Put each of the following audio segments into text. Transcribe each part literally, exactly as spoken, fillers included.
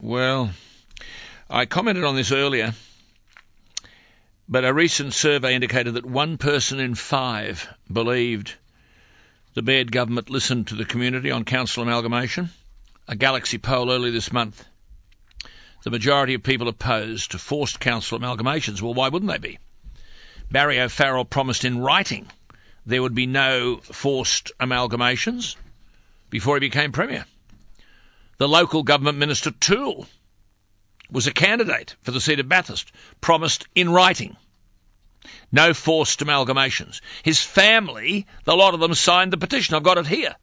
Well, I commented on this earlier, but a recent survey indicated that one person in five believed the Baird government listened to the community on council amalgamation. A Galaxy poll early this month. The majority of people opposed to forced council amalgamations. Well, why wouldn't they be? Barry O'Farrell promised in writing there would be no forced amalgamations before he became Premier. The local government minister, Toole, was a candidate for the seat of Bathurst, promised in writing no forced amalgamations. His family, the lot of them, signed the petition. I've got it here.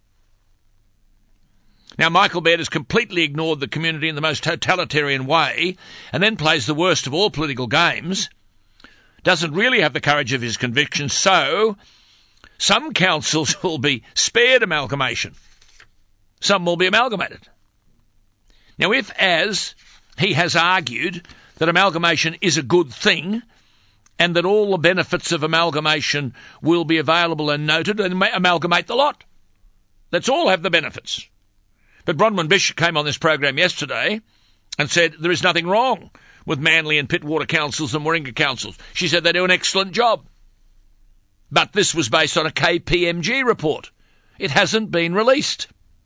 Now, Michael Baird has completely ignored the community in the most totalitarian way and then plays the worst of all political games, doesn't really have the courage of his convictions, so some councils will be spared amalgamation. Some will be amalgamated. Now, if, as he has argued, that amalgamation is a good thing and that all the benefits of amalgamation will be available and noted, then amalgamate the lot. Let's all have the benefits. But Bronwyn Bishop came on this program yesterday and said there is nothing wrong with Manly and Pittwater councils and Warringah councils. She said they do an excellent job. But this was based on a K P M G report. It hasn't been released.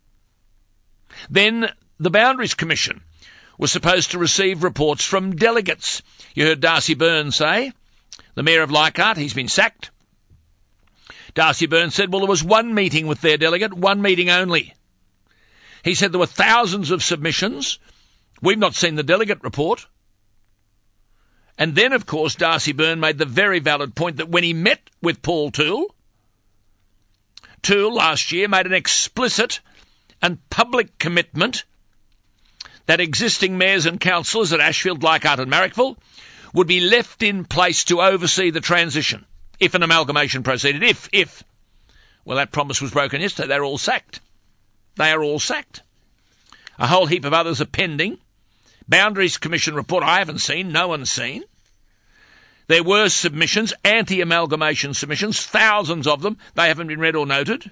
Then the Boundaries Commission was supposed to receive reports from delegates. You heard Darcy Byrne say, the Mayor of Leichhardt, he's been sacked. Darcy Byrne said, well, there was one meeting with their delegate, one meeting only. He said there were thousands of submissions. We've not seen the delegate report. And then, of course, Darcy Byrne made the very valid point that when he met with Paul Toole, Toole last year made an explicit and public commitment that existing mayors and councillors at Ashfield, Leichhardt and Marrickville would be left in place to oversee the transition if an amalgamation proceeded. If, if. Well, that promise was broken yesterday. They're all sacked. They are all sacked. A whole heap of others are pending. Boundaries Commission report I haven't seen, no one's seen. There were submissions, anti-amalgamation submissions, thousands of them. They haven't been read or noted.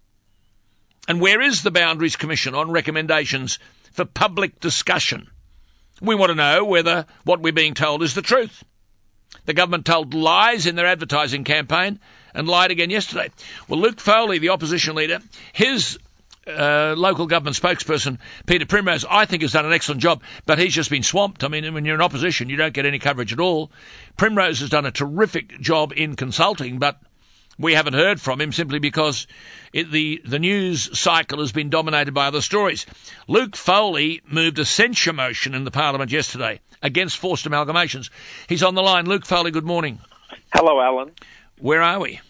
And where is the Boundaries Commission on recommendations for public discussion? We want to know whether what we're being told is the truth. The government told lies in their advertising campaign and lied again yesterday. Well, Luke Foley, the opposition leader, his uh, local government spokesperson, Peter Primrose, I think has done an excellent job, but he's just been swamped. I mean, when you're in opposition, you don't get any coverage at all. Primrose has done a terrific job in consulting, but we haven't heard from him simply because it, the, the news cycle has been dominated by other stories. Luke Foley moved a censure motion in the Parliament yesterday against forced amalgamations. He's on the line. Luke Foley, good morning. Hello, Alan. Where are we?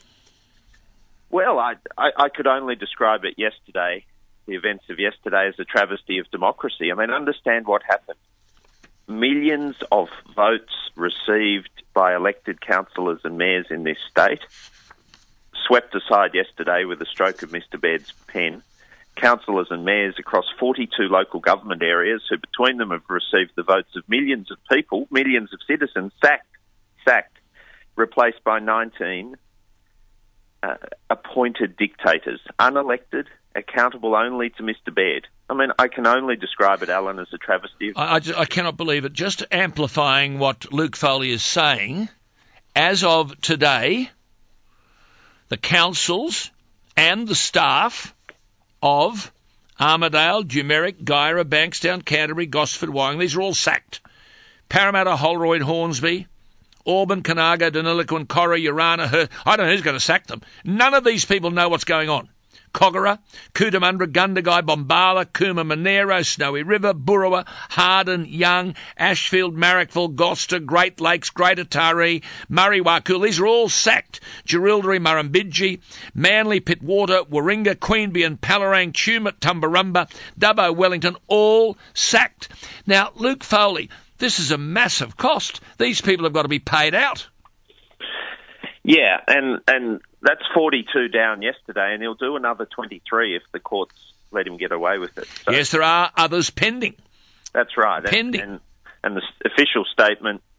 Well, I, I, I could only describe it yesterday, the events of yesterday, as a travesty of democracy. I mean, understand what happened. Millions of votes received by elected councillors and mayors in this state, swept aside yesterday with a stroke of Mister Baird's pen. Councillors and mayors across forty-two local government areas, who between them have received the votes of millions of people, millions of citizens, sacked, sacked, replaced by nineteen uh, appointed dictators, unelected, accountable only to Mister Baird. I mean, I can only describe it, Alan, as a travesty. I, I, just, I cannot believe it. Just amplifying what Luke Foley is saying, as of today, the councils and the staff of Armidale, Dumeric, Guyra, Bankstown, Canterbury, Gosford, Wyong, these are all sacked. Parramatta, Holroyd, Hornsby, Auburn, Conago, Deniliquin, Corra, Urana, Her. I don't know who's going to sack them. None of these people know what's going on. Kogarah, Cootamundra, Gundagai, Bombala, Cooma, Monero, Snowy River, Burrawa, Harden, Young, Ashfield, Marrickville, Gloucester, Great Lakes, Greater Taree, Murray, Wakul. These are all sacked. Jerilderie, Murrumbidgee, Manly, Pittwater, Warringah, Queanbeyan and Palorang, Tumut, Tumbarumba, Dubbo, Wellington, all sacked. Now, Luke Foley, this is a massive cost. These people have got to be paid out. Yeah, and and that's forty-two down yesterday, and he'll do another twenty-three if the courts let him get away with it. So yes, there are others pending. That's right. Pending. And, and, and the official statement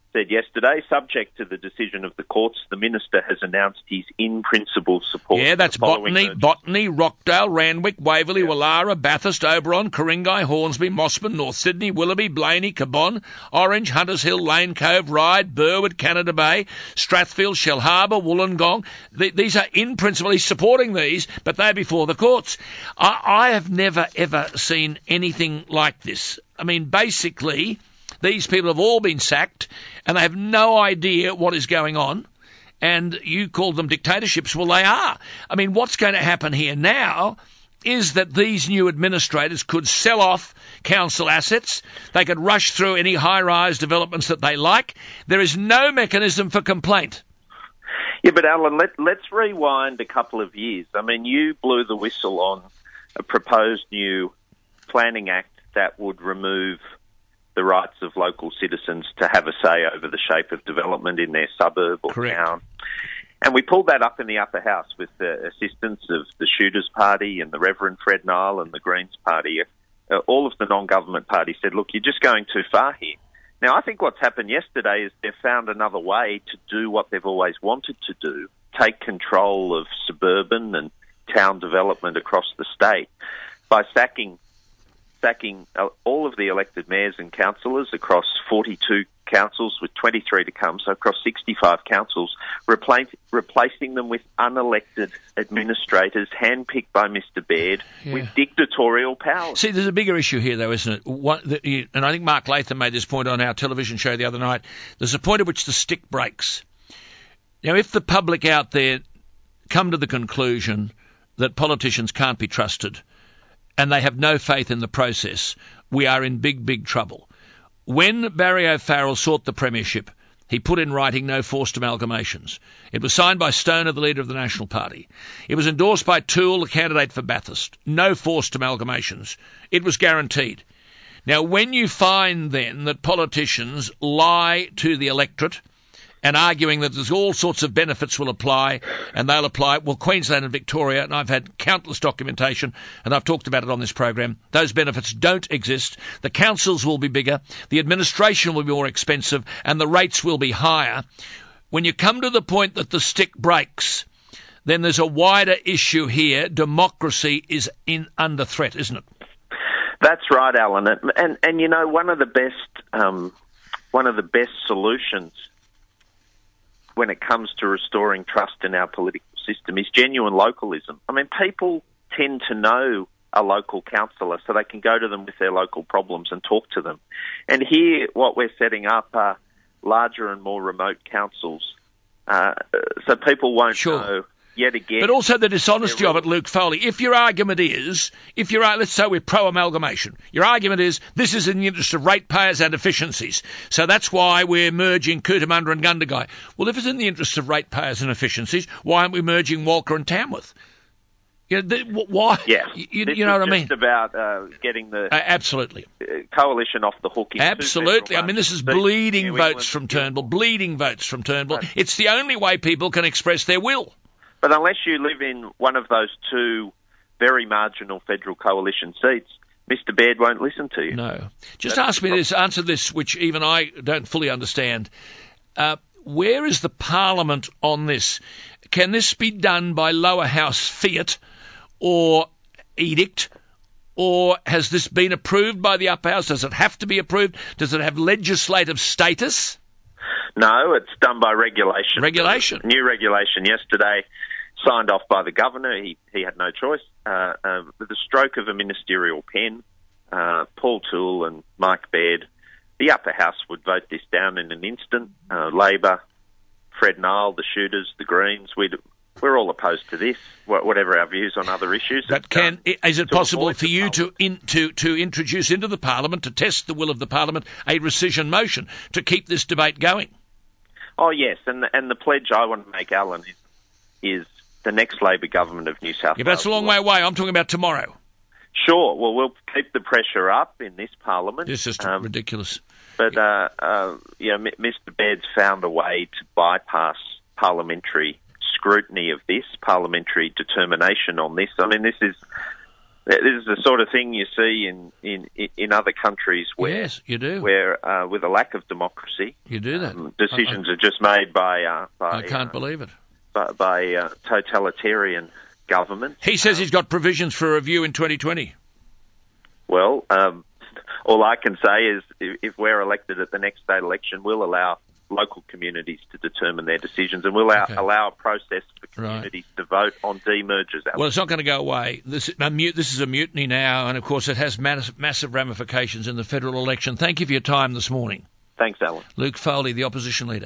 said yesterday, subject to the decision of the courts, the minister has announced his in-principle support. Yeah, that's Botany, mergers. Botany, Rockdale, Randwick, Waverley, yep. Wallara, Bathurst, Oberon, Ku-ring-gai, Hornsby, Mossman, North Sydney, Willoughby, Blaney, Cabonne, Orange, Hunters Hill, Lane Cove, Ryde, Burwood, Canada Bay, Strathfield, Shell Harbour, Wollongong. The, these are in principle. He's supporting these, but they're before the courts. I, I have never, ever seen anything like this. I mean, basically, these people have all been sacked, and they have no idea what is going on, and you call them dictatorships. Well, they are. I mean, what's going to happen here now is that these new administrators could sell off council assets. They could rush through any high-rise developments that they like. There is no mechanism for complaint. Yeah, but Alan, let, let's rewind a couple of years. I mean, you blew the whistle on a proposed new planning act that would remove the rights of local citizens to have a say over the shape of development in their suburb or Correct. town. And we pulled that up in the upper house with the assistance of the Shooters Party and the Reverend Fred Nile and the Greens Party. Uh, all of the non-government parties said, look, you're just going too far here. Now, I think what's happened yesterday is they've found another way to do what they've always wanted to do, take control of suburban and town development across the state by sacking sacking all of the elected mayors and councillors across forty-two councils with twenty-three to come, so across sixty-five councils, replace, replacing them with unelected administrators handpicked by Mister Baird yeah. with dictatorial powers. See, there's a bigger issue here, though, isn't it? One, the, and I think Mark Latham made this point on our television show the other night. There's a point at which the stick breaks. Now, if the public out there come to the conclusion that politicians can't be trusted, and they have no faith in the process, we are in big, big trouble. When Barry O'Farrell sought the premiership, he put in writing no forced amalgamations. It was signed by Stoner, the leader of the National Party. It was endorsed by Toole, the candidate for Bathurst. No forced amalgamations. It was guaranteed. Now, when you find then that politicians lie to the electorate and arguing that there's all sorts of benefits will apply, and they'll apply, well, Queensland and Victoria, and I've had countless documentation, and I've talked about it on this program, those benefits don't exist. The councils will be bigger, the administration will be more expensive, and the rates will be higher. When you come to the point that the stick breaks, then there's a wider issue here. Democracy is in under threat, isn't it? That's right, Alan. And, and, and you know, one of the best, um, one of the best solutions when it comes to restoring trust in our political system is genuine localism. I mean, people tend to know a local councillor, so they can go to them with their local problems and talk to them. And here, what we're setting up are larger and more remote councils, uh, so people won't sure. know yet again. But also the dishonesty of it, Luke Foley. If your argument is, if you're, let's say we're pro-amalgamation, your argument is this is in the interest of ratepayers and efficiencies, so that's why we're merging Cootamundra and Gundagai. Well, if it's in the interest of ratepayers and efficiencies, why aren't we merging Walker and Tamworth? You know, the, why? Yeah, you, this you know what I mean? It's about uh, getting the uh, absolutely coalition off the hook. Absolutely. I mean, this is bleeding votes from Turnbull, bleeding votes from Turnbull. Right. It's the only way people can express their will. But unless you live in one of those two very marginal federal coalition seats, Mister Baird won't listen to you. No. Just That's ask me this, answer this, which even I don't fully understand. Uh, where is the Parliament on this? Can this be done by lower house fiat or edict? Or has this been approved by the upper house? Does it have to be approved? Does it have legislative status? No, it's done by regulation. Regulation. New regulation yesterday, signed off by the governor. He he had no choice. Uh, uh, with the stroke of a ministerial pen, uh, Paul Toole and Mike Baird, the upper house would vote this down in an instant. Uh, Labor, Fred Nile, the Shooters, the Greens, we'd, we're all opposed to this, whatever our views on other issues. But can um, is it possible for you to, in, to to introduce into the Parliament, to test the will of the Parliament, a rescission motion to keep this debate going? Oh, yes, and the, and the pledge I want to make, Alan, is, is the next Labor government of New South Wales. Yeah, but that's a long way away. I'm talking about tomorrow. Sure. Well, we'll keep the pressure up in this Parliament. It's just um, ridiculous. But, uh, uh, yeah, M- Mister Baird's found a way to bypass parliamentary scrutiny of this, parliamentary determination on this. I mean, this is This is the sort of thing you see in, in, in other countries where, yes, you do. where uh, with a lack of democracy, you do that. Um, decisions I, I, are just made by uh, by I can't uh, believe it. by, by uh, totalitarian governments. He says he's got provisions for review in twenty twenty. Well, um, all I can say is if, if we're elected at the next state election, we'll allow local communities to determine their decisions, and we'll allow, Okay. allow a process for communities right. to vote on demergers. Well, it's not going to go away. This, a mute, this is a mutiny now, and of course it has mass, massive ramifications in the federal election. Thank you for your time this morning. Thanks, Alan. Luke Foley, the opposition leader.